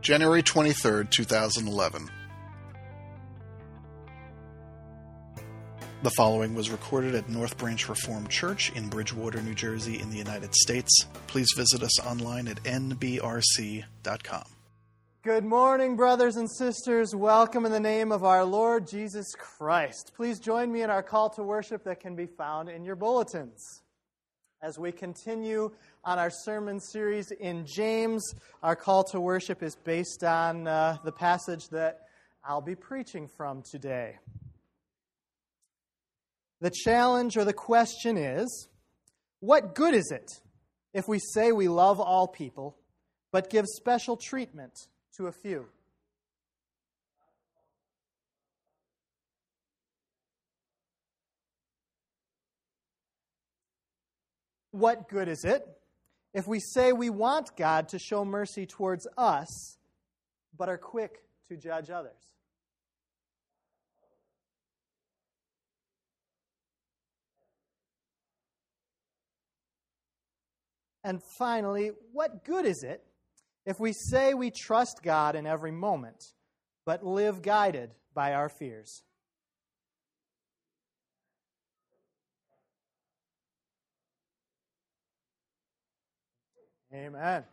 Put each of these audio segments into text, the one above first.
January 23, 2011. The following was recorded at North Branch Reformed Church in Bridgewater, New Jersey in the United States. Please visit us online at nbrc.com. Good morning, brothers and sisters. Welcome in the name of our Lord Jesus Christ. Please join me in our call to worship that can be found in your bulletins. As we continue on our sermon series in James, our call to worship is based on the passage that I'll be preaching from today. The challenge or the question is, what good is it if we say we love all people, but give special treatment to a few? What good is it if we say we want God to show mercy towards us, but are quick to judge others? And finally, what good is it if we say we trust God in every moment, but live guided by our fears? Amen.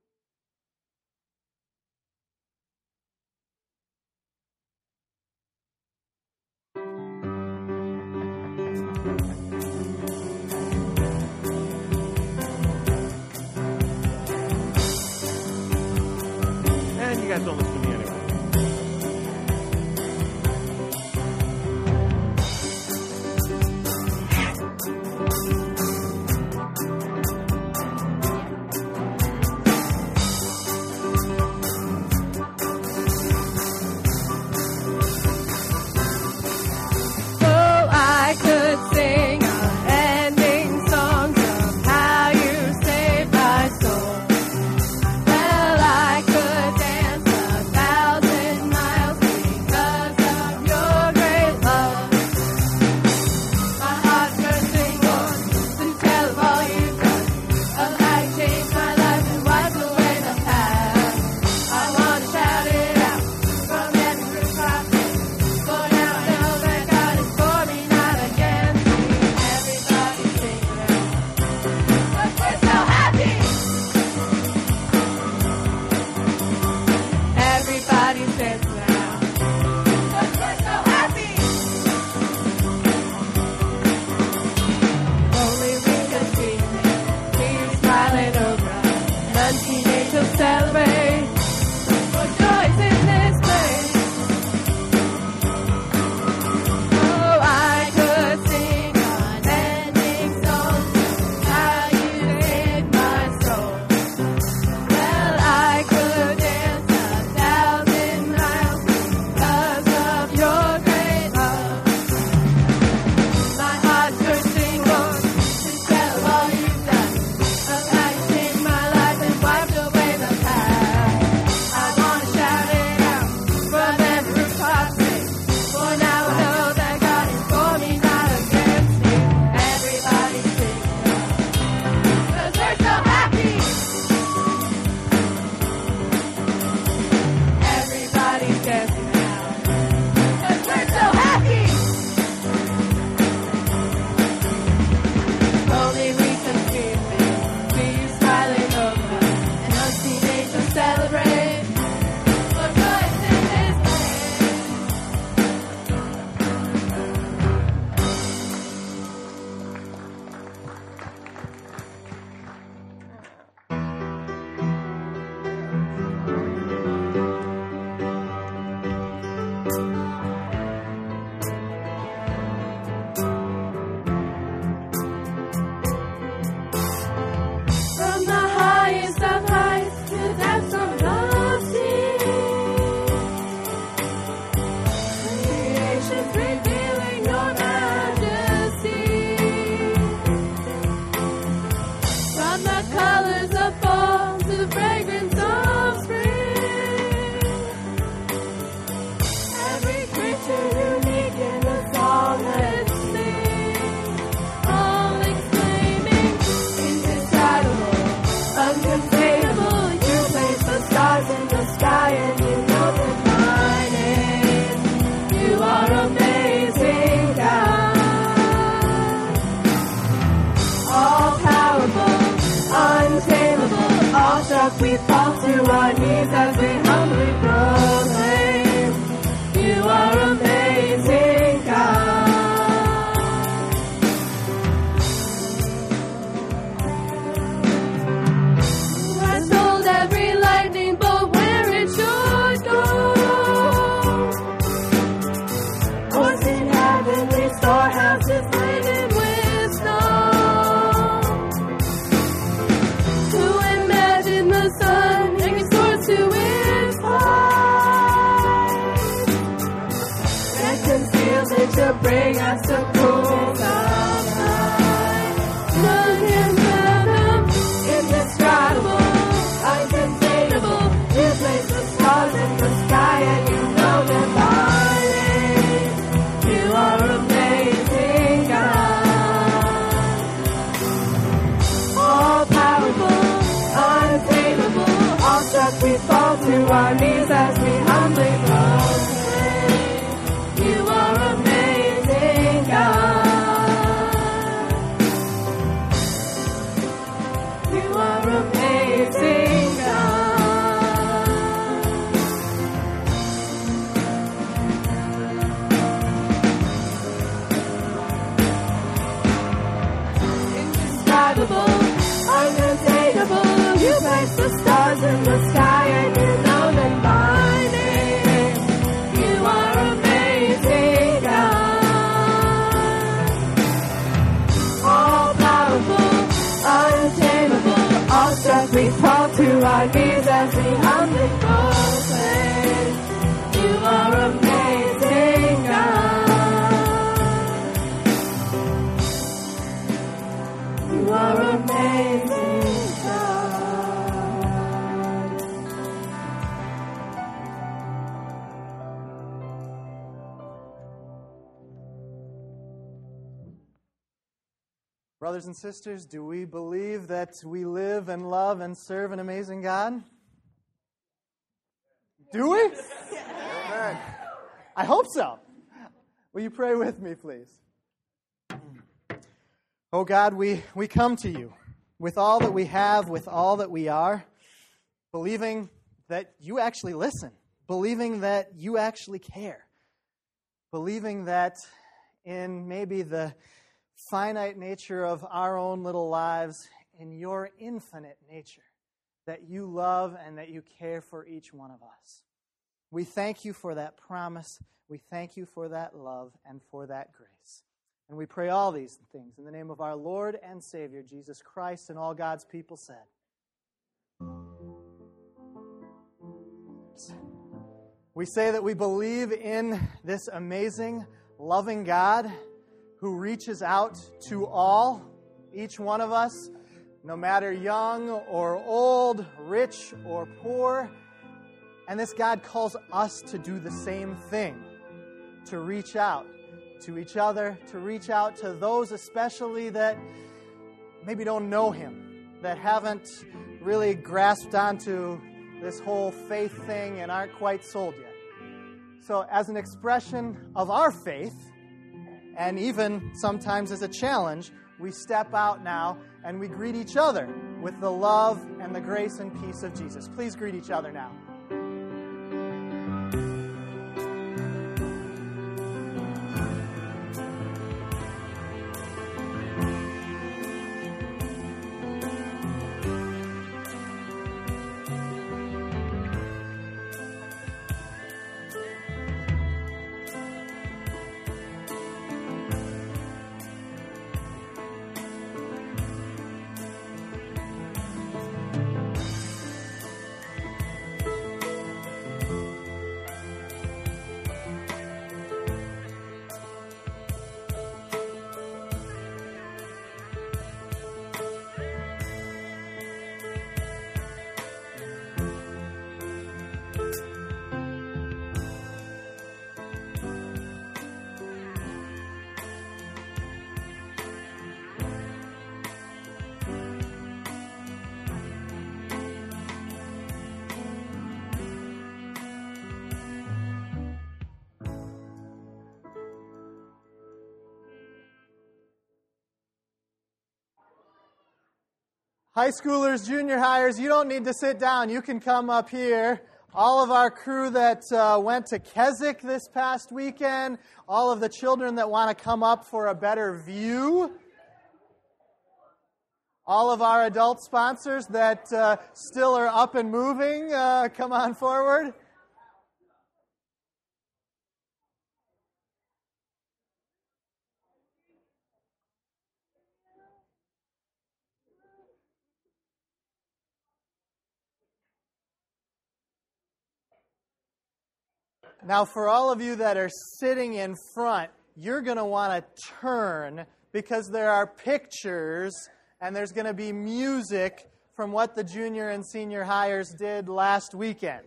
And you guys don't listen to me anyway. Well, I could dance Awestruck, we fall to our knees as we humbly proclaim, You are amazing, God. I told every lightning bolt where it should go. What's in heavenly storehouses laden with snow. To imagine the sun and restore to its place. And concealment to bring us to cool outside. None can fathom, indescribable, uncontainable. You place the stars in the sky and you know them by name. You are amazing, God. All powerful, untamable. Awestruck, we fall to our knees as we humbly proclaim. You are amazing, God. You are amazing, God. Indescribable, uncontainable. You place the stars in the sky and you know them by name. You are amazing, God. All powerful, untamable. Awestruck, we fall to our knees as we humbly proclaim. You are amazing, God. You are amazing, God. Brothers and sisters, do we believe that we live and love and serve an amazing God? Do we? Amen. I hope so. Will you pray with me, please? Oh God, we come to you with all that we have, with all that we are, believing that you actually listen, believing that you actually care, believing that in maybe the finite nature of our own little lives, in your infinite nature, that you love and that you care for each one of us. We thank you for that promise. We thank you for that love and for that grace. And we pray all these things in the name of our Lord and Savior, Jesus Christ, and all God's people said. We say that we believe in this amazing, loving God who reaches out to all, each one of us, no matter young or old, rich or poor. And this God calls us to do the same thing, to reach out to each other, to reach out to those especially that maybe don't know Him, that haven't really grasped onto this whole faith thing and aren't quite sold yet. So as an expression of our faith, and even sometimes as a challenge, we step out now and we greet each other with the love and the grace and peace of Jesus. Please greet each other now. High schoolers, junior hires, you don't need to sit down. You can come up here. All of our crew that went to Keswick this past weekend, all of the children that want to come up for a better view, all of our adult sponsors that still are up and moving, come on forward. Now, for all of you that are sitting in front, you're going to want to turn because there are pictures and there's going to be music from what the junior and senior hires did last weekend.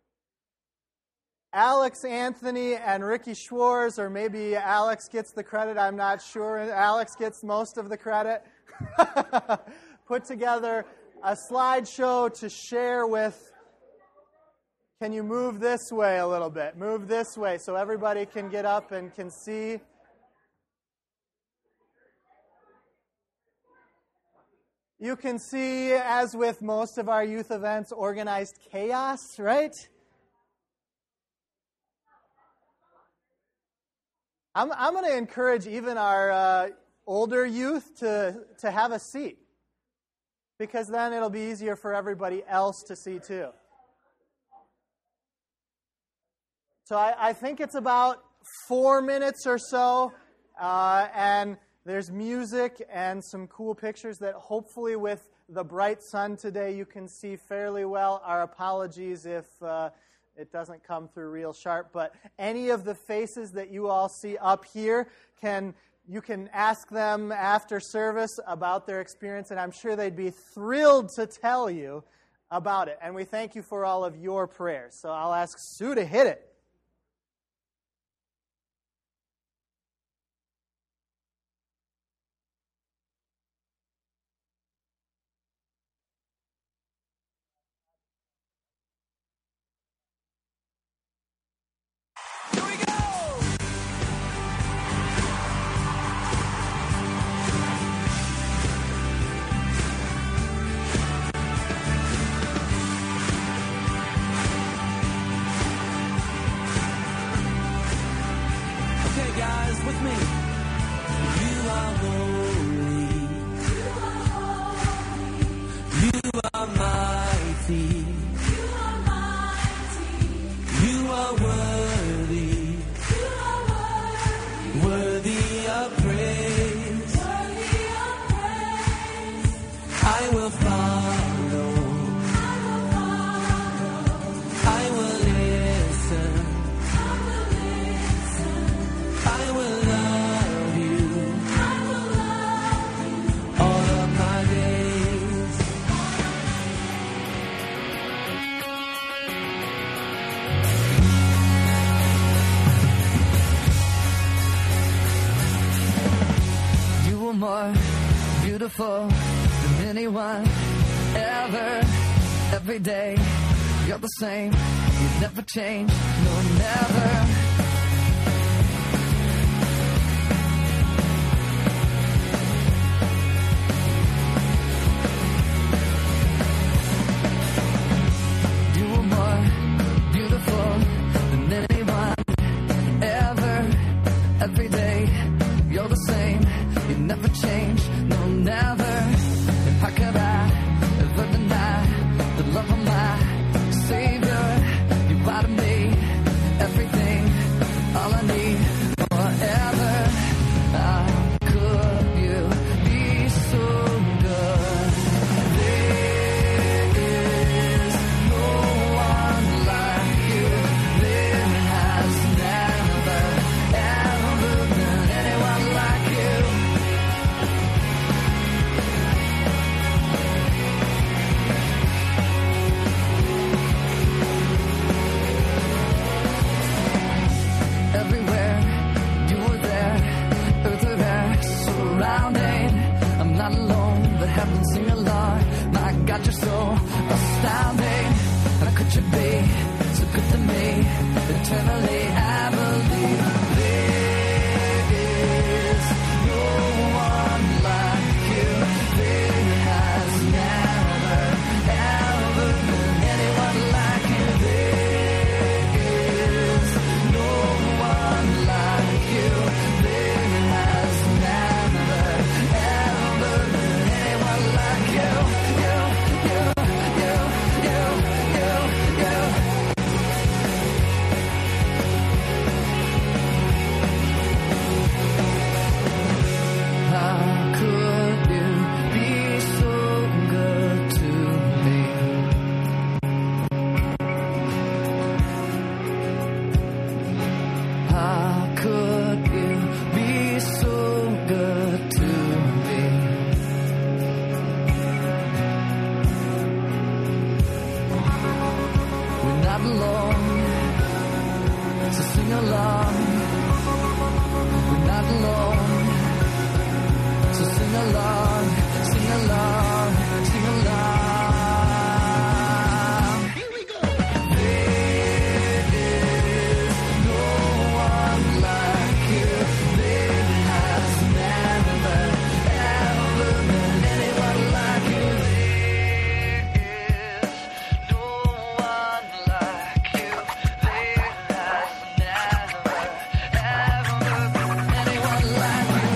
Alex Anthony and Ricky Schwartz, or maybe Alex gets the credit, I'm not sure. Alex gets most of the credit. Put together a slideshow to share with. Can you move this way a little bit? Move this way so everybody can get up and can see. You can see, as with most of our youth events, organized chaos, right? I'm going to encourage even our older youth to have a seat, because then it'll be easier for everybody else to see too. So I think it's about 4 minutes or so, and there's music and some cool pictures that hopefully with the bright sun today you can see fairly well. Our apologies if it doesn't come through real sharp, but any of the faces that you all see up here, you can ask them after service about their experience, and I'm sure they'd be thrilled to tell you about it. And we thank you for all of your prayers. So I'll ask Sue to hit it. More beautiful than anyone ever. Every day you're the same. You never change. No, never. You are more beautiful than anyone ever. Every day you're the same. You never change, no, never. And how could I ever deny the love of my Savior? You are to me everything, all I need forever. How could you be so good? There is no one like you. There has never, ever been anyone like you. Heaven sing along, my God, you're so astounding. How could you be so good to me? Eternally, I believe there is no one like you. There has never not alone. So sing along. We're not alone. So sing along, sing along, sing along. Here we go. There is no one like you. There has never, ever been anyone like you. There is no one like you. There has never, ever been anyone like you.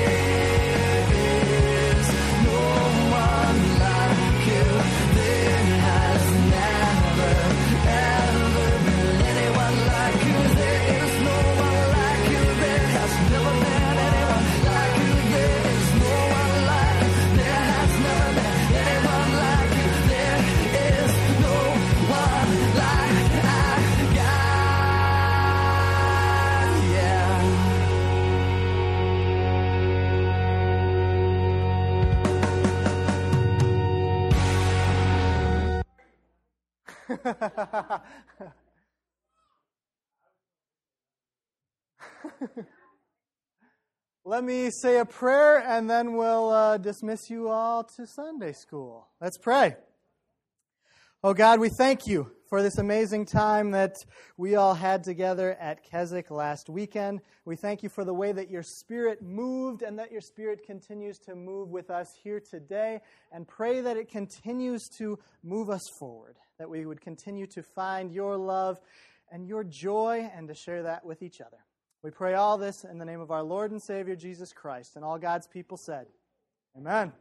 Let me say a prayer and then we'll dismiss you all to Sunday school. Let's pray. Oh God, we thank you for this amazing time that we all had together at Keswick last weekend. We thank you for the way that your Spirit moved and that your Spirit continues to move with us here today, and pray that it continues to move us forward, that we would continue to find your love and your joy and to share that with each other. We pray all this in the name of our Lord and Savior, Jesus Christ, and all God's people said, Amen.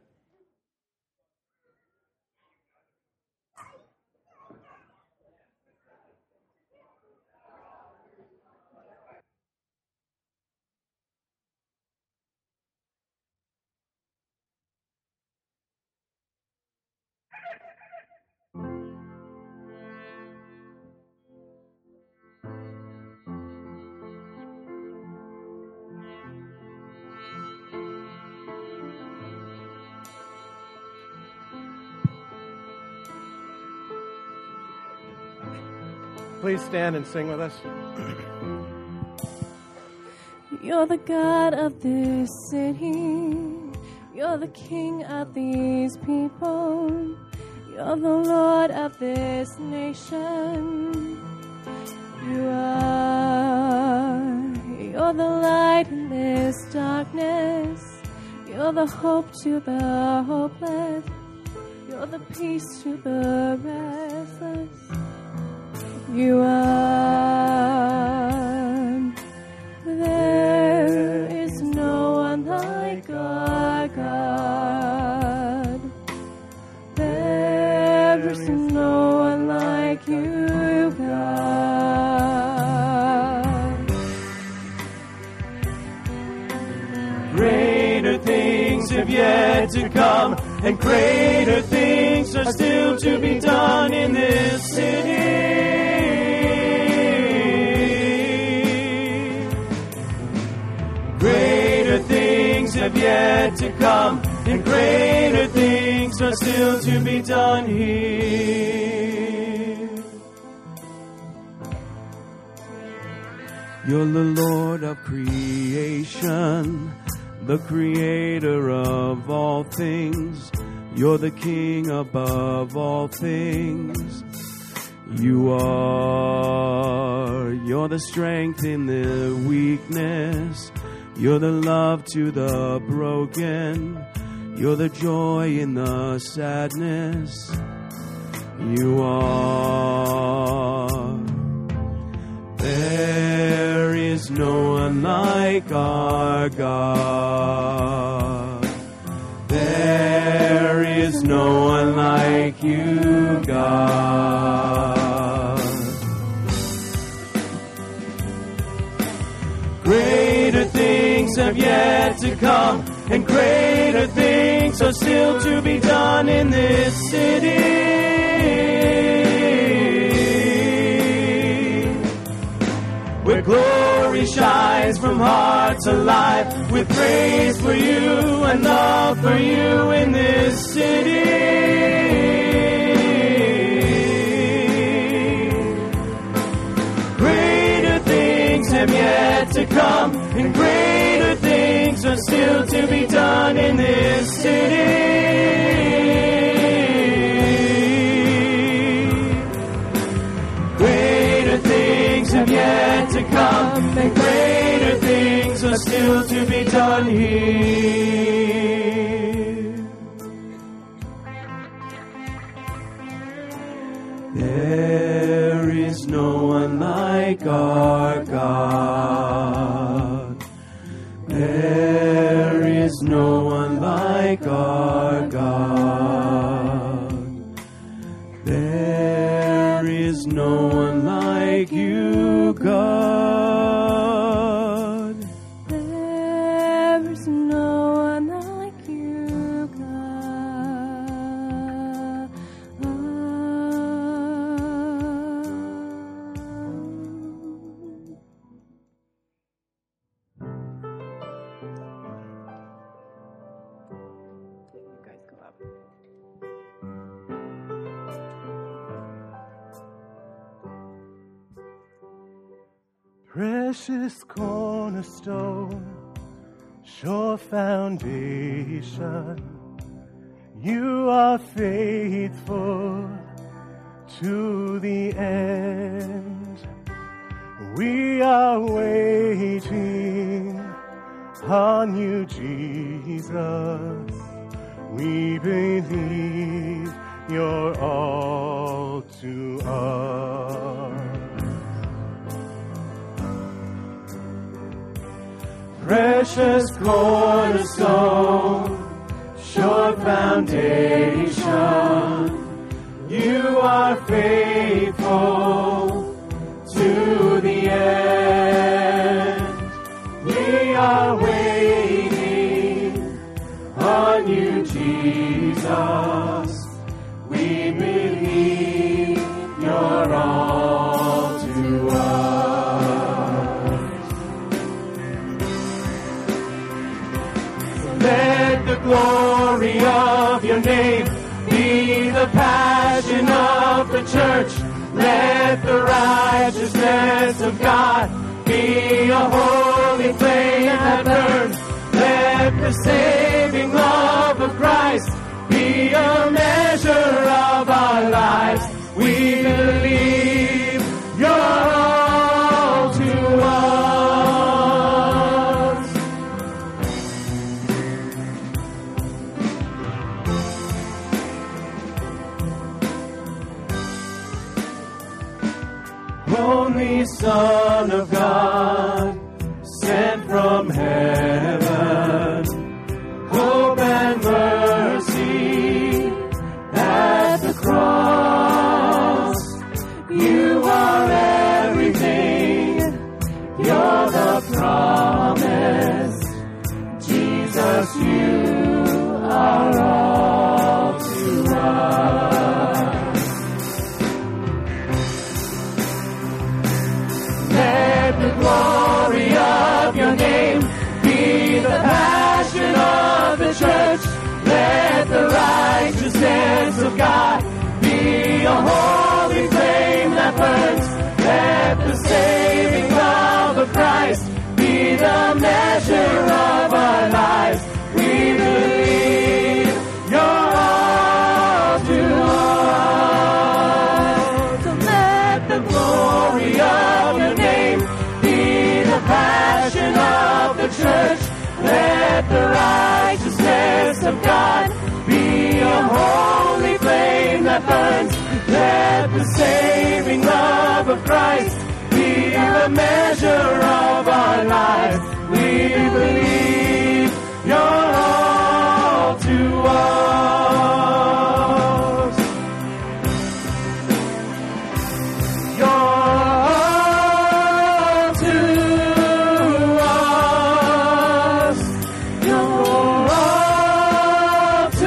Please stand and sing with us. You're the God of this city. You're the King of these people. You're the Lord of this nation. You're the light in this darkness. You're the hope to the hopeless. You're the peace to the restless. You are. There is no one like our God. There is no one like you, God. Greater things have yet to come, and greater things are still to be done in this city. Greater things have yet to come, and greater things are still to be done here. You're the Lord of creation, the creator of all things. You're the King above all things. You're the strength in the weakness. You're the love to the broken. You're the joy in the sadness. You are. There is no one like our God. There is no one like you, God. Greater things have yet to come, and greater things are still to be done in this city. Where glory shines from hearts alive, with praise for you and love for you in this city. and greater things are still to be done in this city. Greater things have yet to come, and greater things are still to be done here. There is no one like our God. There is no one like our God. There is no one like you, God. There is no one like you, God. You guys go up. Precious cornerstone, sure foundation, you are faithful to the end. We are waiting on you, Jesus. We believe you're all to us. Precious cornerstone, sure foundation, you are faithful to the end. We are waiting on you, Jesus. We believe you're all to us. Let the glory of your name be the passion of the church. Let the righteousness of God be a holy flame that burns. Let the saving love of Christ be a measure of our lives. We believe you're all to us. Only Son of God, sent from heaven, hope and mercy at the cross. You are everything, you're the promise. Jesus, you are all to us. Let the glory of your name be the passion of the church. Let the righteousness of God be a holy flame that burns. Let the saving love of Christ be the measure of our lives. We believe you're all to us. So let the glory of your name be the passion of the church. Let the righteousness of God be a holy flame that burns. Let the saving love of Christ be the measure of our lives. We believe you're all to us. You're all to us. You're all to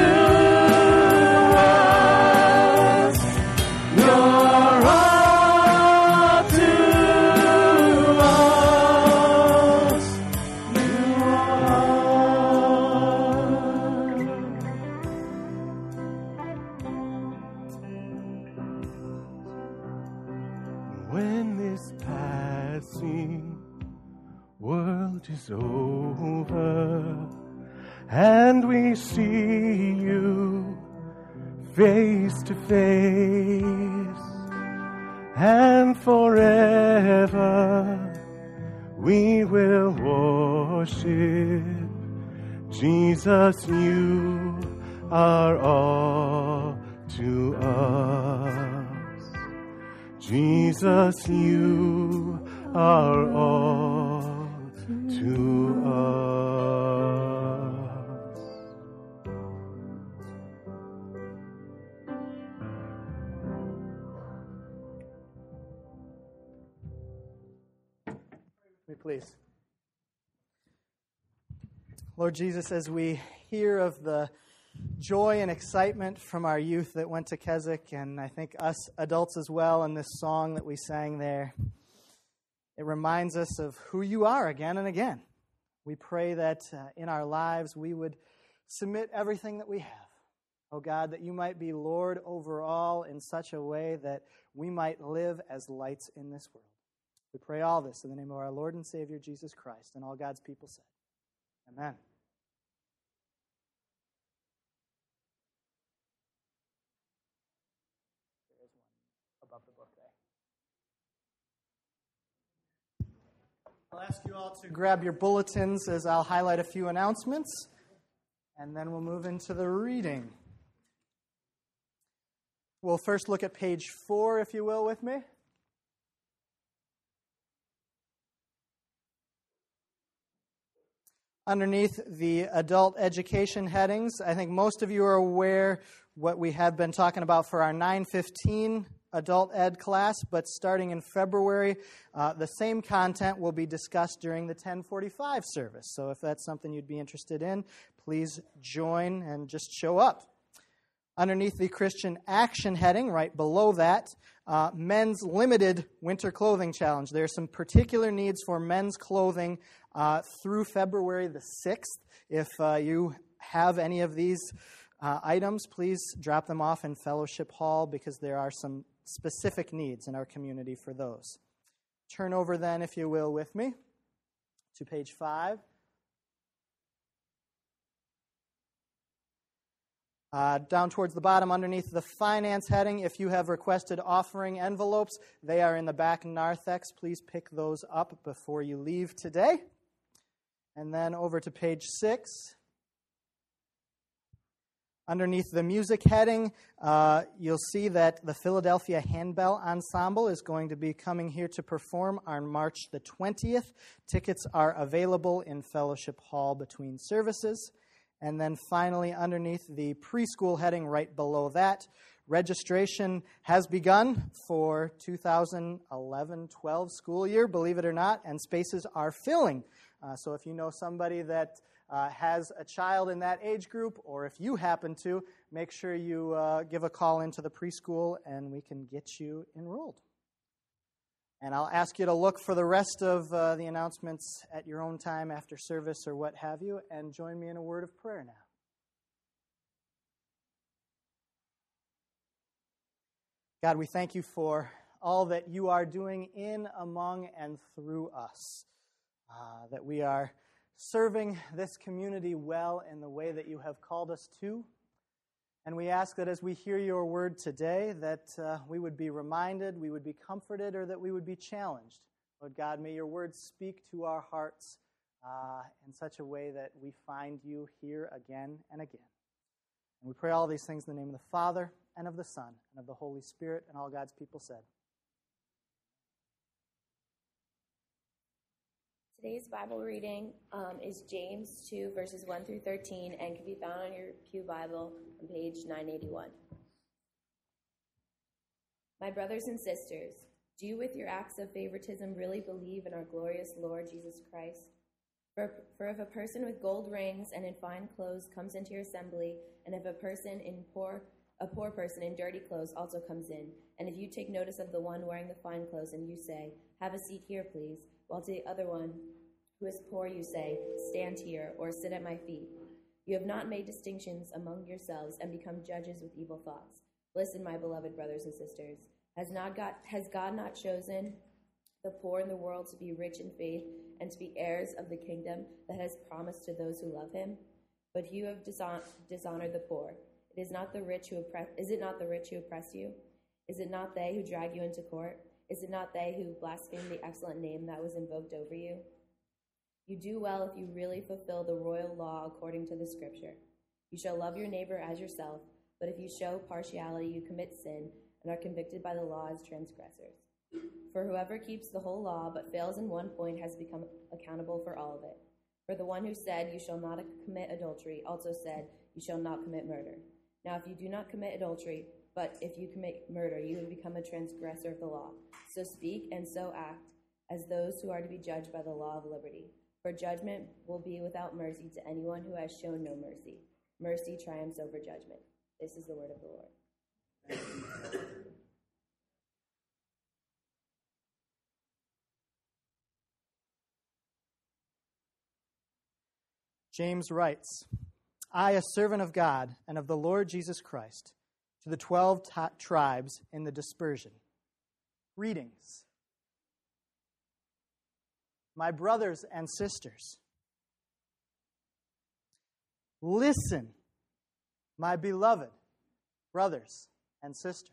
us. You're all to us. You When this passing world is over and we see you face to face, and forever we will worship. Jesus, you are all to us. Jesus, you are all to us. Me, please. Lord Jesus, as we hear of the joy and excitement from our youth that went to Keswick, and I think us adults as well, in this song that we sang there, it reminds us of who you are again and again. We pray that in our lives we would submit everything that we have. Oh God, that you might be Lord over all in such a way that we might live as lights in this world. We pray all this in the name of our Lord and Savior, Jesus Christ, and all God's people said, Amen. There is one above the book there. I'll ask you all to grab your bulletins as I'll highlight a few announcements, and then we'll move into the reading. We'll first look at page 4, if you will, with me. Underneath the adult education headings, I think most of you are aware what we have been talking about for our 9:15 adult ed class, but starting in February, the same content will be discussed during the 10:45 service. So if that's something you'd be interested in, please join and just show up. Underneath the Christian Action heading, right below that, Men's Limited Winter Clothing Challenge. There are some particular needs for men's clothing through February the 6th. If you have any of these items, please drop them off in Fellowship Hall because there are some specific needs in our community for those. Turn over then, if you will, with me to page 5. Down towards the bottom, underneath the finance heading, if you have requested offering envelopes, they are in the back narthex. Please pick those up before you leave today. And then over to page 6. Underneath the music heading, you'll see that the Philadelphia Handbell Ensemble is going to be coming here to perform on March the 20th. Tickets are available in Fellowship Hall between services. And then finally, underneath the preschool heading right below that, registration has begun for 2011-12 school year, believe it or not, and spaces are filling. So if you know somebody that has a child in that age group, or if you happen to, make sure you give a call into the preschool and we can get you enrolled. And I'll ask you to look for the rest of the announcements at your own time after service or what have you, and join me in a word of prayer now. God, we thank you for all that you are doing in, among, and through us, that we are serving this community well in the way that you have called us to. And we ask that as we hear your word today, that we would be reminded, we would be comforted, or that we would be challenged. Lord God, may your word speak to our hearts in such a way that we find you here again and again. And we pray all these things in the name of the Father, and of the Son, and of the Holy Spirit, and all God's people said. Today's Bible reading is James 2, verses 1 through 13, and can be found on your Pew Bible on page 981. My brothers and sisters, do you with your acts of favoritism really believe in our glorious Lord Jesus Christ? For if a person with gold rings and in fine clothes comes into your assembly, and if a poor person in dirty clothes also comes in, and if you take notice of the one wearing the fine clothes, and you say, "Have a seat here, please," while to the other one who is poor you say, "Stand here," or "Sit at my feet," you have not made distinctions among yourselves and become judges with evil thoughts. Listen, my beloved brothers and sisters. Has God not chosen the poor in the world to be rich in faith and to be heirs of the kingdom that has promised to those who love him? But you have dishonored the poor. Is it not the rich who oppress you? Is it not they who drag you into court? Is it not they who blaspheme the excellent name that was invoked over you? You do well if you really fulfill the royal law according to the scripture. You shall love your neighbor as yourself, but if you show partiality, you commit sin and are convicted by the law as transgressors. For whoever keeps the whole law but fails in one point has become accountable for all of it. For the one who said, "You shall not commit adultery," also said, "You shall not commit murder." Now if you do not commit adultery, but if you commit murder, you have become a transgressor of the law. So speak and so act as those who are to be judged by the law of liberty. For judgment will be without mercy to anyone who has shown no mercy. Mercy triumphs over judgment. This is the word of the Lord. James writes, I, a servant of God and of the Lord Jesus Christ, to the 12 tribes in the dispersion. Greetings. My brothers and sisters, listen, my beloved brothers and sisters.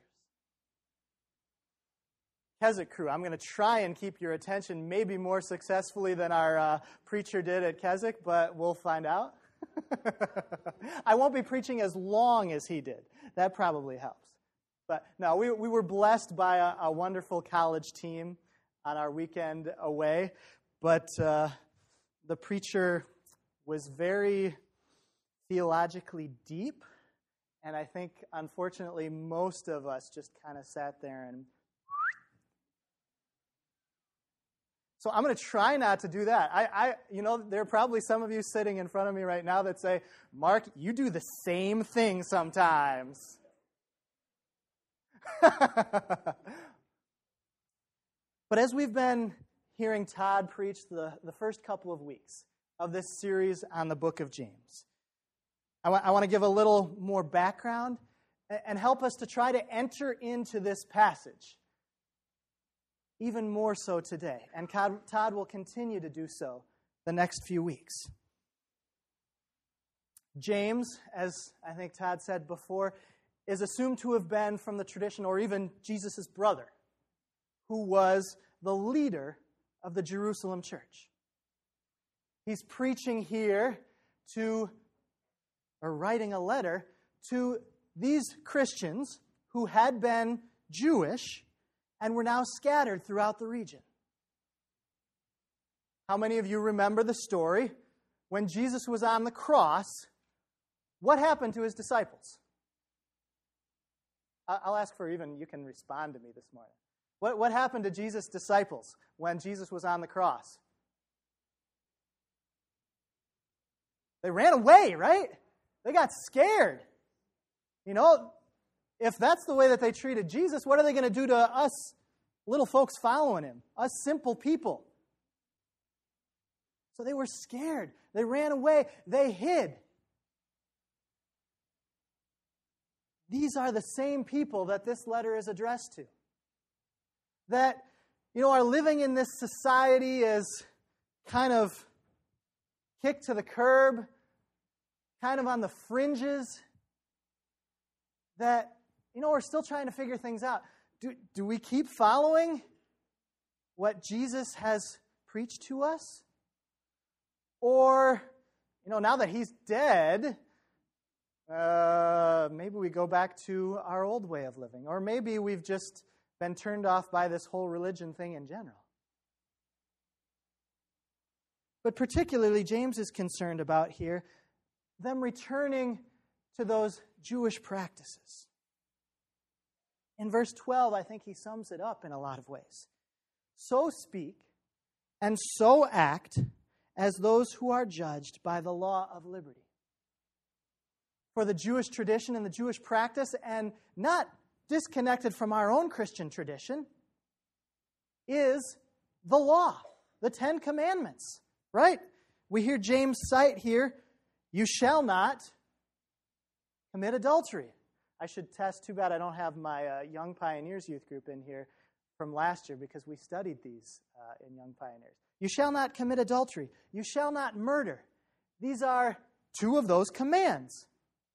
Keswick crew, I'm going to try and keep your attention maybe more successfully than our preacher did at Keswick, but we'll find out. I won't be preaching as long as he did. That probably helps. But no, we were blessed by a wonderful college team on our weekend away. But the preacher was very theologically deep. And I think, unfortunately, most of us just kind of sat there and... So I'm going to try not to do that. There are probably some of you sitting in front of me right now that say, Mark, you do the same thing sometimes. But as we've been hearing Todd preach the first couple of weeks of this series on the book of James, I want to give a little more background and help us to try to enter into this passage even more so today. And Todd will continue to do so the next few weeks. James, as I think Todd said before, is assumed to have been from the tradition, or even Jesus' brother, who was the leader of the Jerusalem church. He's preaching here writing a letter to these Christians who had been Jewish and were now scattered throughout the region. How many of you remember the story? When Jesus was on the cross, what happened to his disciples? I'll ask for you can respond to me this morning. What happened to Jesus' disciples when Jesus was on the cross? They ran away, right? They got scared. If that's the way that they treated Jesus, what are they going to do to us little folks following him, us simple people? So they were scared. They ran away. They hid. These are the same people that this letter is addressed to. That, are living in this society is kind of kicked to the curb, kind of on the fringes, that, we're still trying to figure things out. Do we keep following what Jesus has preached to us? Or, now that he's dead, maybe we go back to our old way of living. Or maybe we've just been turned off by this whole religion thing in general. But particularly, James is concerned about here them returning to those Jewish practices. In verse 12, I think he sums it up in a lot of ways. So speak and so act as those who are judged by the law of liberty. For the Jewish tradition and the Jewish practice, and not disconnected from our own Christian tradition, is the law, the 10 Commandments, right? We hear James cite here, you shall not commit adultery. I should test, too bad I don't have my Young Pioneers youth group in here. from last year because we studied these in Young Pioneers. You shall not commit adultery. You shall not murder. These are two of those commands.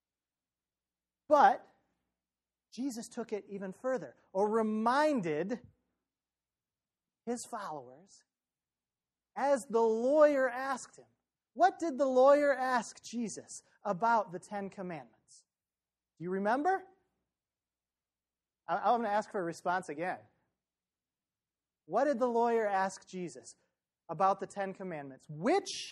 But Jesus took it even further, or reminded his followers as the lawyer asked him. What did the lawyer ask Jesus about the Ten Commandments? Do you remember? I'm going to ask for a response again. What did the lawyer ask Jesus about the Ten Commandments? Which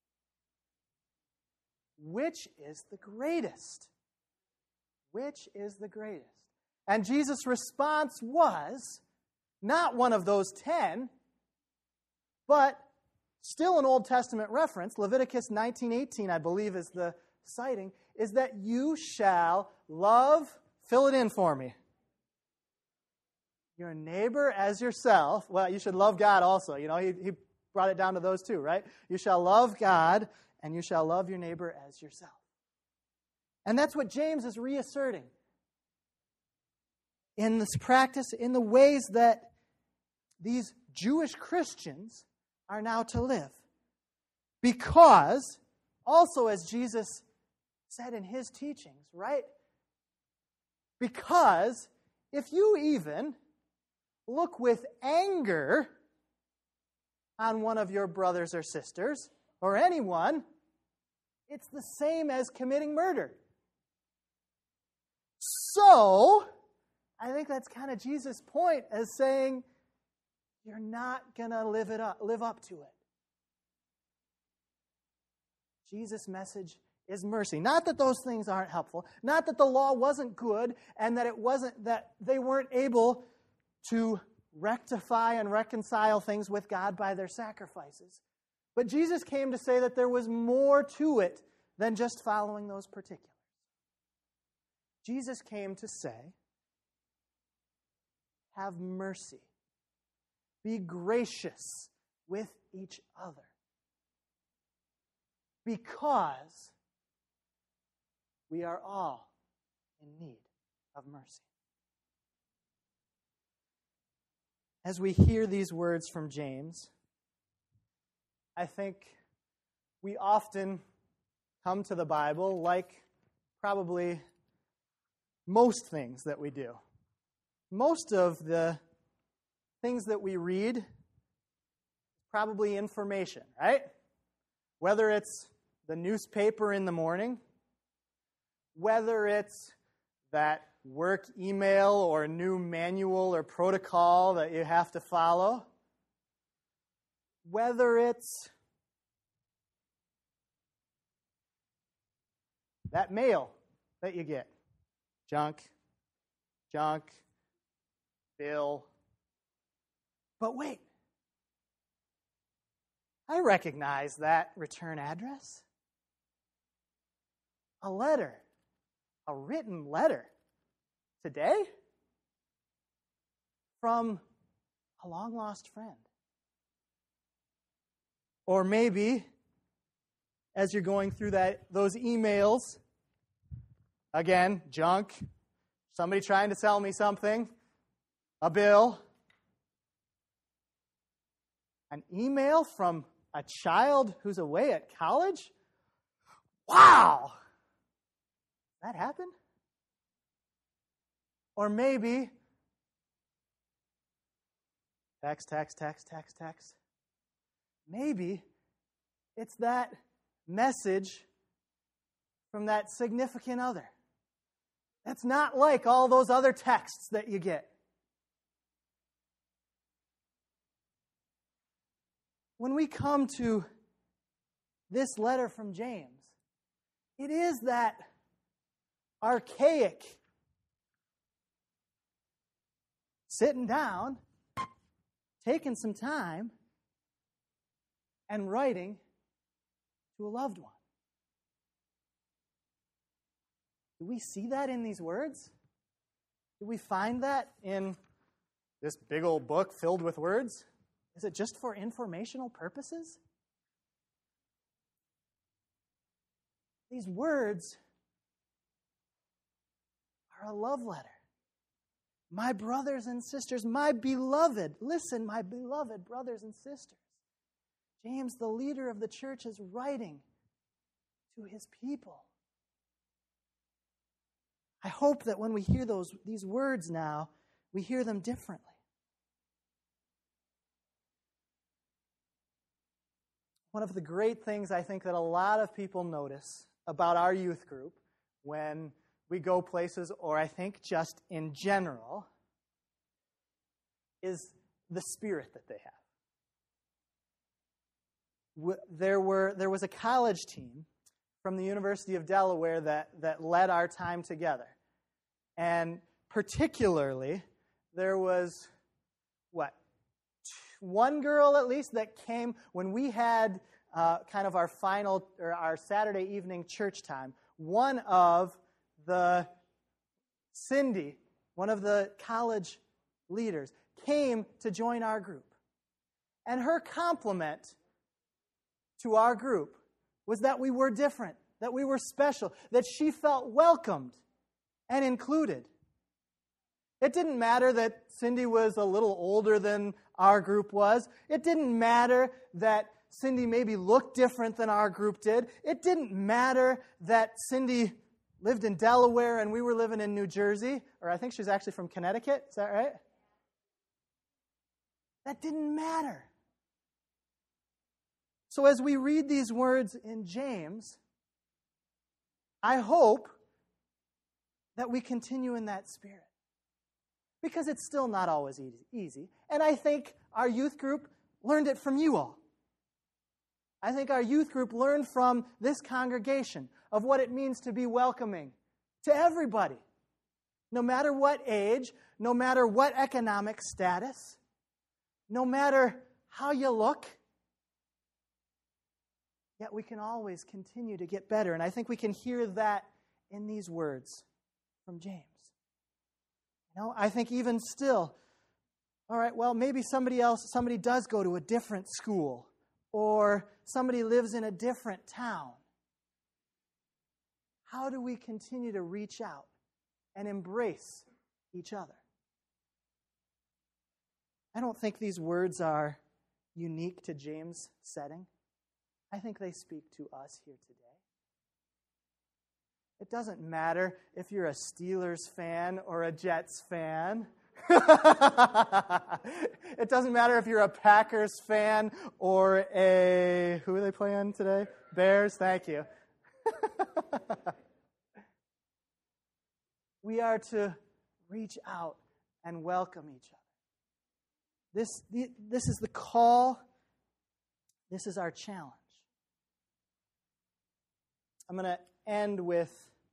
is the greatest? Which is the greatest? And Jesus' response was not one of those 10, but still an Old Testament reference. Leviticus 19:18, I believe, is the citing, is that you shall love, fill it in for me, your neighbor as yourself. Well, you should love God also. You know, he brought it down to those two, right? You shall love God, and you shall love your neighbor as yourself. And that's what James is reasserting in this practice, in the ways that these Jewish Christians are now to live. Because, also as Jesus said in his teachings, right? Because if you even look with anger on one of your brothers or sisters, or anyone, it's the same as committing murder. So, I think that's kind of Jesus' point as saying, you're not going to live up to it. Jesus' message is mercy. Not that those things aren't helpful, not that the law wasn't good, and that they weren't able to rectify and reconcile things with God by their sacrifices. But Jesus came to say that there was more to it than just following those particulars. Jesus came to say, have mercy. Be gracious with each other. Because we are all in need of mercy. As we hear these words from James, I think we often come to the Bible like probably most things that we do. Most of the things that we read, probably information, right? Whether it's the newspaper in the morning, whether it's that work email or new manual or protocol that you have to follow, whether it's that mail that you get, junk, bill. But wait, I recognize that return address. A letter, a written letter, today from a long-lost friend. Or maybe, as you're going through those emails, again, junk, somebody trying to sell me something, a bill, an email from a child who's away at college? Wow! That happened? Or maybe text. Maybe it's that message from that significant other. That's not like all those other texts that you get. When we come to this letter from James, it is that archaic sitting down, taking some time, and writing to a loved one. Do we see that in these words? Do we find that in this big old book filled with words? Is it just for informational purposes? These words are a love letter. My brothers and sisters, my beloved, listen, my beloved brothers and sisters. James, the leader of the church, is writing to his people. I hope that when we hear these words now, we hear them differently. One of the great things I think that a lot of people notice about our youth group when we go places, or I think just in general, is the spirit that they have. There was a college team from the University of Delaware that led our time together. And particularly, there was, one girl at least that came when we had kind of our final, or our Saturday evening church time. Cindy, one of the college leaders, came to join our group. And her compliment to our group was that we were different, that we were special, that she felt welcomed and included. It didn't matter that Cindy was a little older than our group was. It didn't matter that Cindy maybe looked different than our group did. It didn't matter that Cindy lived in Delaware and we were living in New Jersey, or I think she's actually from Connecticut. Is that right? That didn't matter. So as we read these words in James, I hope that we continue in that spirit. Because it's still not always easy. And I think our youth group learned it from you all. I think our youth group learned from this congregation of what it means to be welcoming to everybody. No matter what age, no matter what economic status, no matter how you look, yet we can always continue to get better. And I think we can hear that in these words from James. I think even still, all right, well, maybe somebody does go to a different school, or somebody lives in a different town. How do we continue to reach out and embrace each other? I don't think these words are unique to James' setting. I think they speak to us here today. It doesn't matter if you're a Steelers fan or a Jets fan. It doesn't matter if you're a Packers fan or who are they playing today? Bears, thank you. We are to reach out and welcome each other. This is the call. This is our challenge. I'm going to end with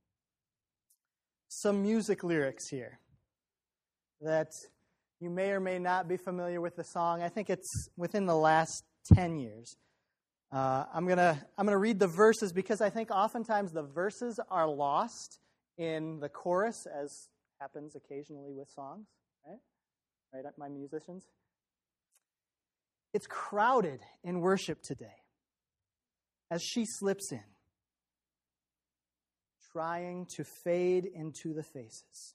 some music lyrics here that you may or may not be familiar with the song. I think it's within the last 10 years. I'm gonna read the verses because I think oftentimes the verses are lost in the chorus, as happens occasionally with songs. Right, my musicians? It's crowded in worship today as she slips in, trying to fade into the faces.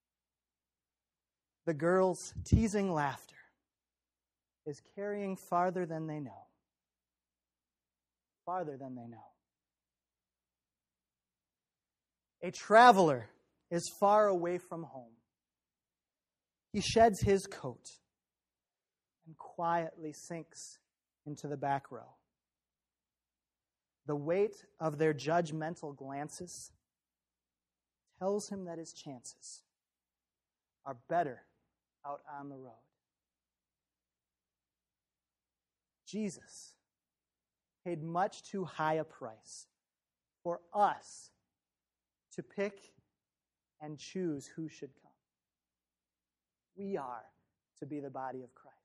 The girls' teasing laughter is carrying farther than they know. Farther than they know. A traveler is far away from home. He sheds his coat and quietly sinks into the back row. The weight of their judgmental glances tells him that his chances are better out on the road. Jesus paid much too high a price for us to pick and choose who should come. We are to be the body of Christ.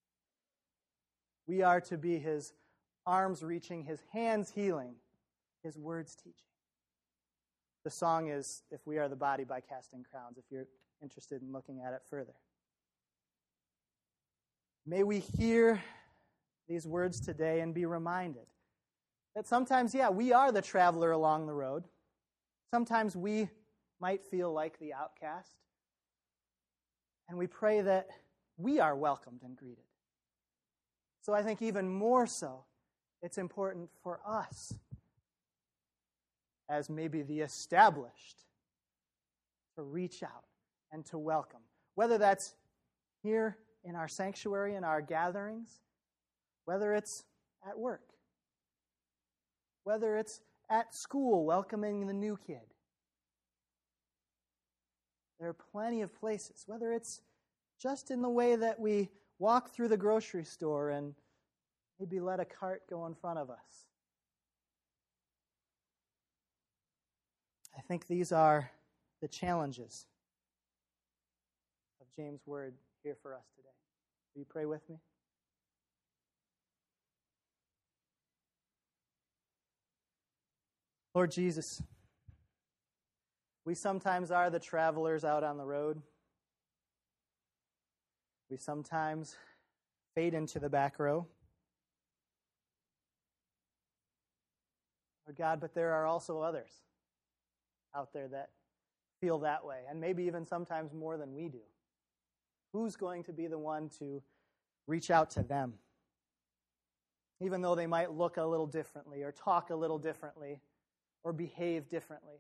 We are to be his arms reaching, his hands healing, his words teaching. The song is If We Are the Body by Casting Crowns, if you're interested in looking at it further. May we hear these words today and be reminded that sometimes, we are the traveler along the road. Sometimes we might feel like the outcast. And we pray that we are welcomed and greeted. So I think even more so, it's important for us, as maybe the established, to reach out and to welcome. Whether that's here in our sanctuary, in our gatherings, whether it's at work, whether it's at school, welcoming the new kid. There are plenty of places, whether it's just in the way that we walk through the grocery store and maybe let a cart go in front of us. I think these are the challenges of James' word here for us today. Will you pray with me? Lord Jesus, we sometimes are the travelers out on the road. We sometimes fade into the back row. Lord God, but there are also others out there that feel that way, and maybe even sometimes more than we do. Who's going to be the one to reach out to them? Even though they might look a little differently, or talk a little differently, or behave differently.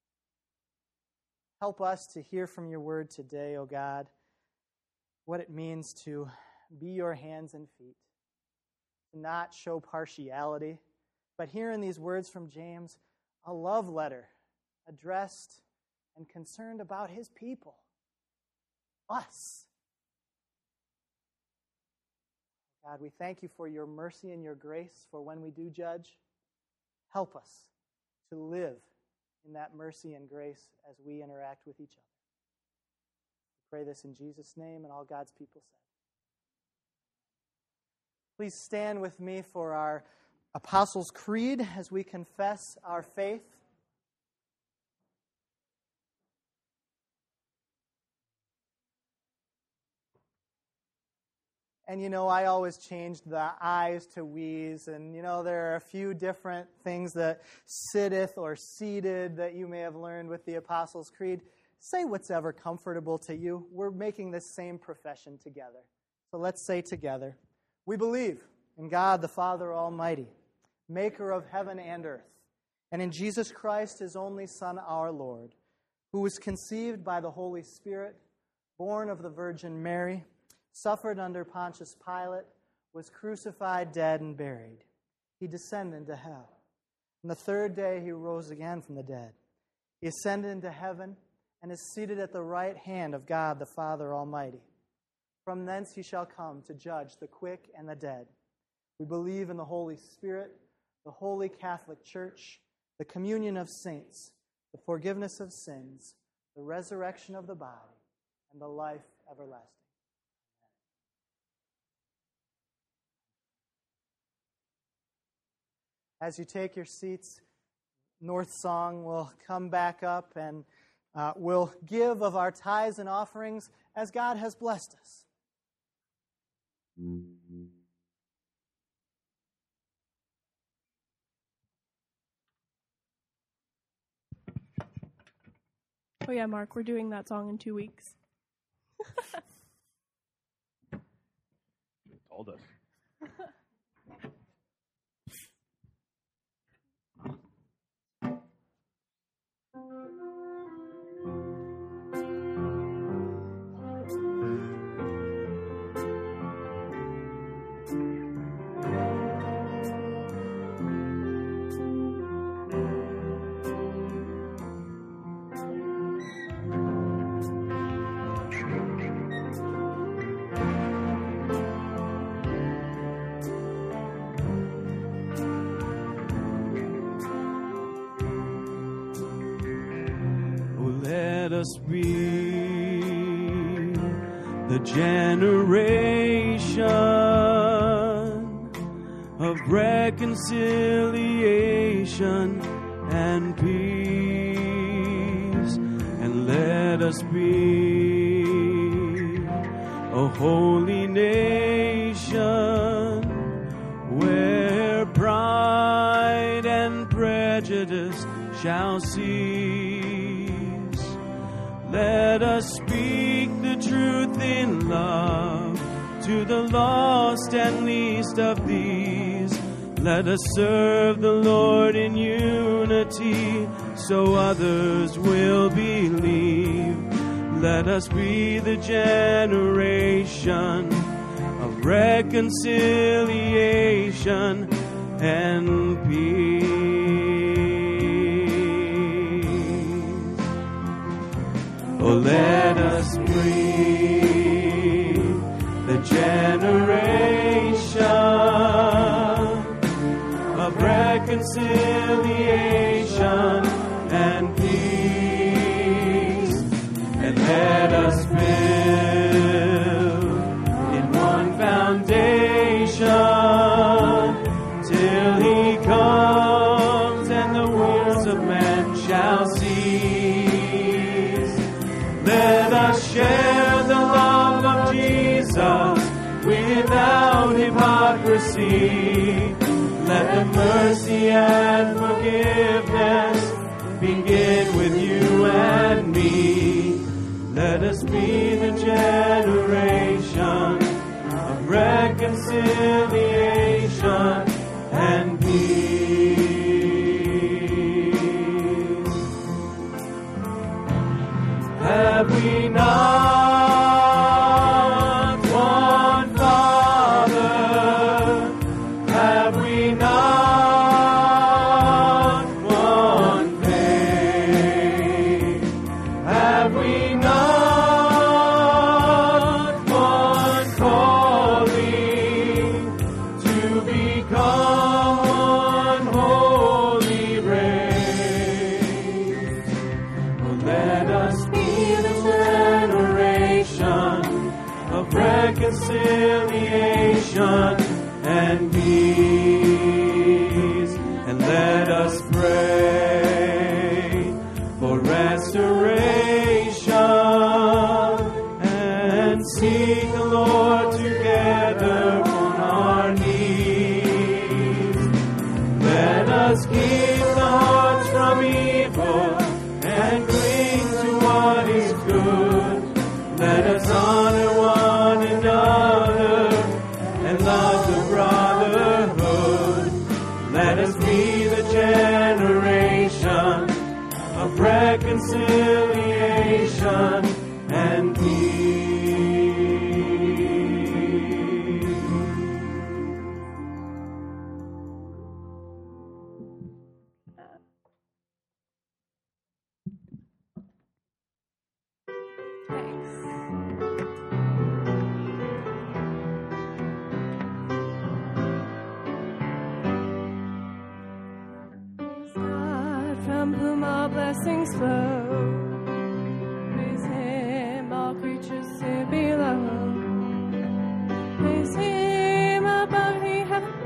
Help us to hear from your word today, O God, what it means to be your hands and feet, to not show partiality, but hear in these words from James a love letter addressed and concerned about his people, us. God, we thank you for your mercy and your grace, for when we do judge, help us to live in that mercy and grace as we interact with each other. We pray this in Jesus' name, and all God's people said. Please stand with me for our Apostles' Creed as we confess our faith. And I always change the I's to we's, and there are a few different things that sitteth or seated that you may have learned with the Apostles' Creed. Say what's ever comfortable to you. We're making this same profession together. So let's say together, we believe in God the Father Almighty, maker of heaven and earth, and in Jesus Christ, his only Son, our Lord, who was conceived by the Holy Spirit, born of the Virgin Mary, suffered under Pontius Pilate, was crucified, dead, and buried. He descended into hell. On the third day he rose again from the dead. He ascended into heaven and is seated at the right hand of God the Father Almighty. From thence he shall come to judge the quick and the dead. We believe in the Holy Spirit, the Holy Catholic Church, the communion of saints, the forgiveness of sins, the resurrection of the body, and the life everlasting. As you take your seats, North Song will come back up and we'll give of our tithes and offerings as God has blessed us. Oh yeah, Mark, we're doing that song in 2 weeks. You told us. Let us be the generation of reconciliation and peace, and let us be a holy nation where pride and prejudice shall cease. Let us speak the the truth in love to the lost and least of these. Let us serve the Lord in unity so others will believe. Let us be the generation of reconciliation and peace. Oh, let us be the generation of reconciliation and peace, and let us build in one foundation till He comes and the works of men shall cease. Let us share the love of Jesus without hypocrisy. Let the mercy and forgiveness begin with you and me. Let us be the generation of reconciliation and peace. Have we not one Father? Have we not one faith? Have we not one calling to become one holy race? Oh, let us be the generation of reconciliation and peace, and let us pray for restoration and seek the Lord together on our knees. Let us keep the hearts from evil and cling to what is good. Let us honor one another and love the brotherhood. Let us be the generation of reconciliation and peace. From whom all blessings flow. Praise Him, all creatures sing below. Praise Him above the heavens.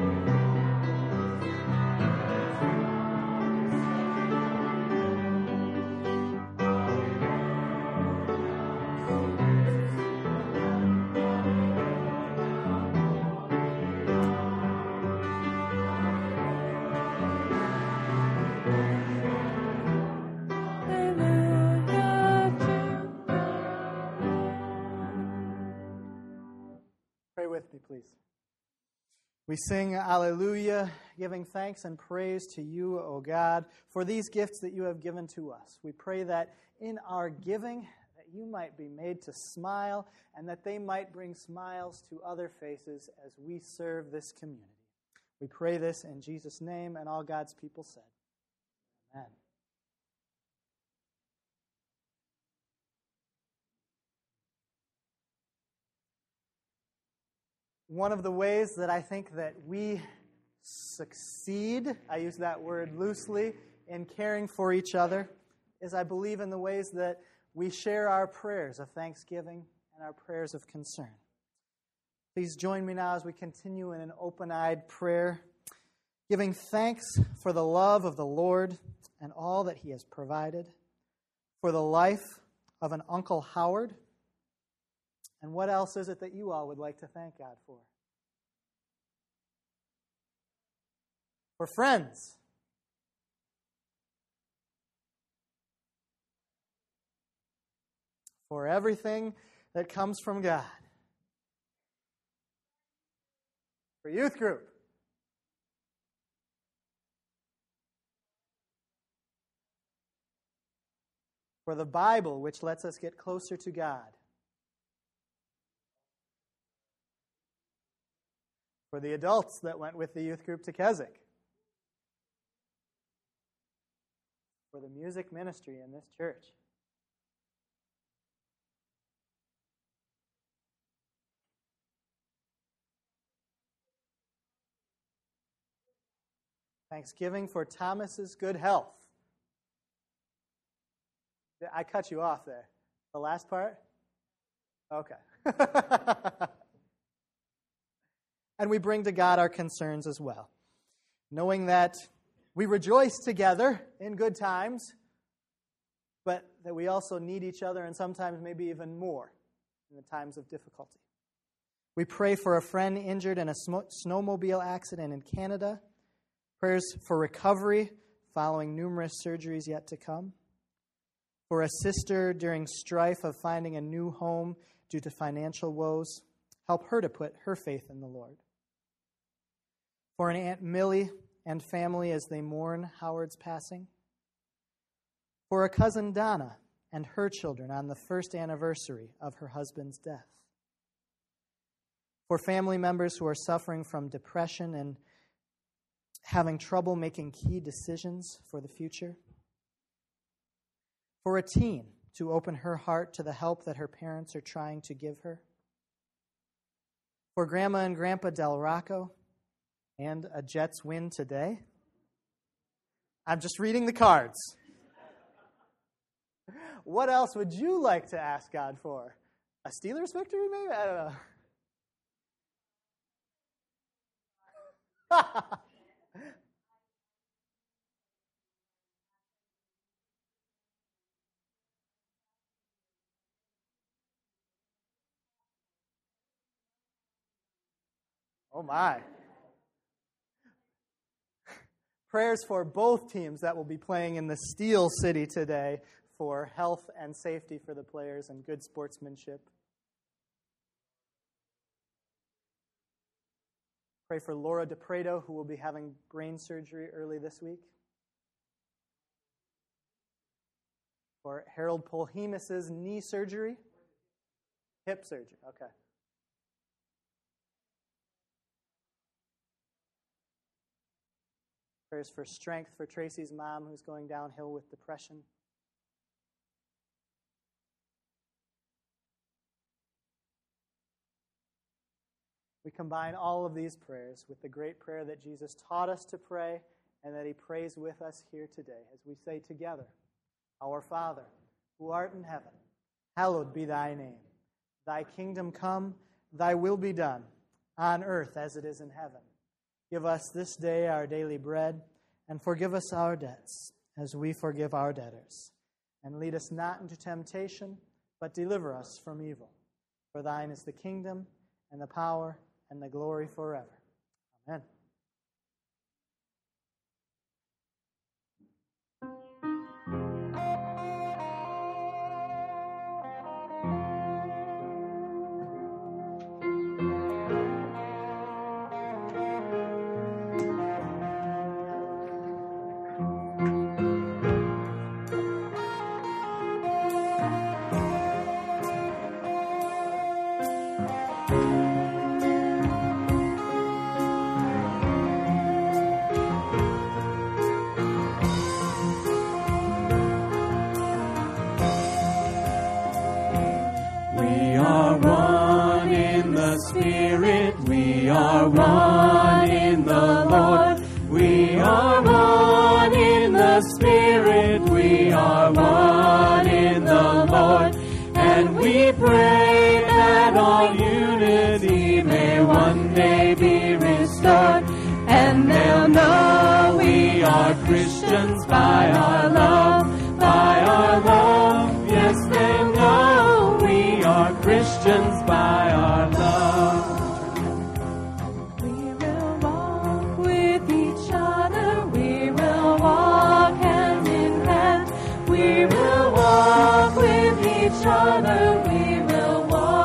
Pray with me, please. We sing Alleluia, giving thanks and praise to you, O God, for these gifts that you have given to us. We pray that in our giving, that you might be made to smile and that they might bring smiles to other faces as we serve this community. We pray this in Jesus' name, and all God's people said, Amen. One of the ways that I think that we succeed, I use that word loosely, in caring for each other, is I believe in the ways that we share our prayers of thanksgiving and our prayers of concern. Please join me now as we continue in an open-eyed prayer, giving thanks for the love of the Lord and all that He has provided, for the life of an Uncle Howard. And what else is it that you all would like to thank God for? For friends. For everything that comes from God. For youth group. For the Bible, which lets us get closer to God. For the adults that went with the youth group to Keswick. For the music ministry in this church. Thanksgiving for Thomas's good health. I cut you off there. The last part? Okay. And we bring to God our concerns as well, knowing that we rejoice together in good times, but that we also need each other and sometimes maybe even more in the times of difficulty. We pray for a friend injured in a snowmobile accident in Canada, prayers for recovery following numerous surgeries yet to come, for a sister during strife of finding a new home due to financial woes. Help her to put her faith in the Lord. For an Aunt Millie and family as they mourn Howard's passing. For a cousin Donna and her children on the first anniversary of her husband's death. For family members who are suffering from depression and having trouble making key decisions for the future. For a teen to open her heart to the help that her parents are trying to give her. For Grandma and Grandpa Del Rocco and a Jets win today. I'm just reading the cards. What else would you like to ask God for? A Steelers victory, maybe? I don't know. Oh my. Prayers for both teams that will be playing in the Steel City today for health and safety for the players and good sportsmanship. Pray for Laura DePreto, who will be having brain surgery early this week. For Harold Polhemus's knee surgery. Hip surgery, okay. Prayers for strength for Tracy's mom, who's going downhill with depression. We combine all of these prayers with the great prayer that Jesus taught us to pray and that he prays with us here today as we say together, Our Father, who art in heaven, hallowed be thy name. Thy kingdom come, thy will be done, on earth as it is in heaven. Give us this day our daily bread, and forgive us our debts, as we forgive our debtors. And lead us not into temptation, but deliver us from evil. For thine is the kingdom, and the power, and the glory forever. Amen. One in the Lord, we are one in the Spirit, we are one in the Lord, and we pray that all unity may one day be restored, and they'll know we are Christians by our love, yes, they know we are Christians by our love. We will walk with each other, we will walk.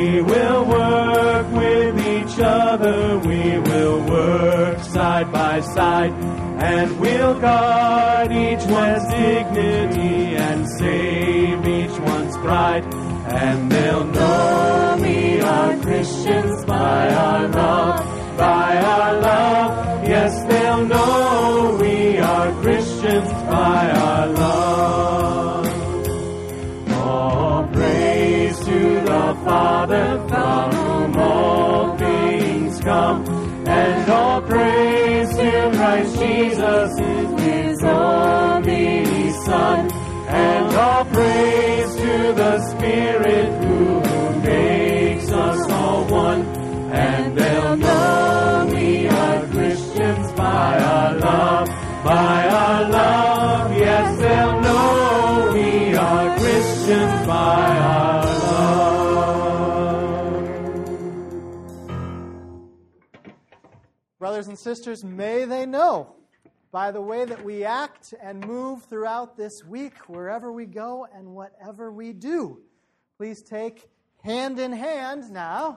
We will work with each other, we will work side by side, and we'll guard each one's dignity and save each one's pride. And they'll know we are Christians by our love, by our love. Yes, they'll know we are Christians by our love. All praise to the Father, from whom all things come, and all praise to Christ Jesus, His only Son, and all praise to the Spirit who makes us all one. And they'll know we are Christians by our love, by our love. Yes, they'll know we are Christians by our love. Brothers and sisters, may they know by the way that we act and move throughout this week, wherever we go and whatever we do. Please take hand in hand now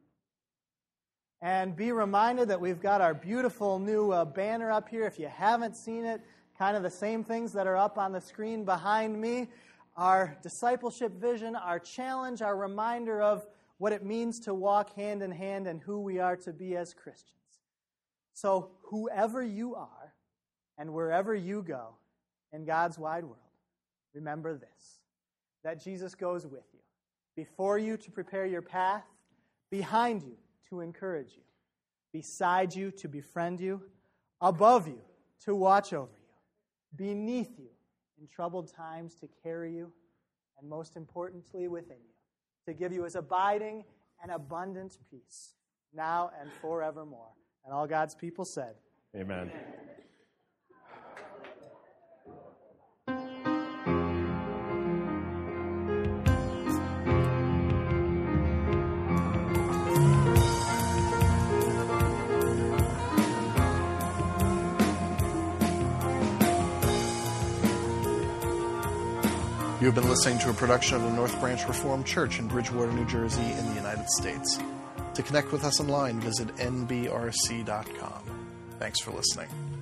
and be reminded that we've got our beautiful new banner up here. If you haven't seen it, kind of the same things that are up on the screen behind me. Our discipleship vision, our challenge, our reminder of what it means to walk hand in hand and who we are to be as Christians. So whoever you are and wherever you go in God's wide world, remember this, that Jesus goes with you, before you to prepare your path, behind you to encourage you, beside you to befriend you, above you to watch over you, beneath you in troubled times to carry you, and most importantly within you, to give you his abiding and abundant peace, now and forevermore. And all God's people said, Amen. You have been listening to a production of the North Branch Reformed Church in Bridgewater, New Jersey, in the United States. To connect with us online, visit nbrc.com. Thanks for listening.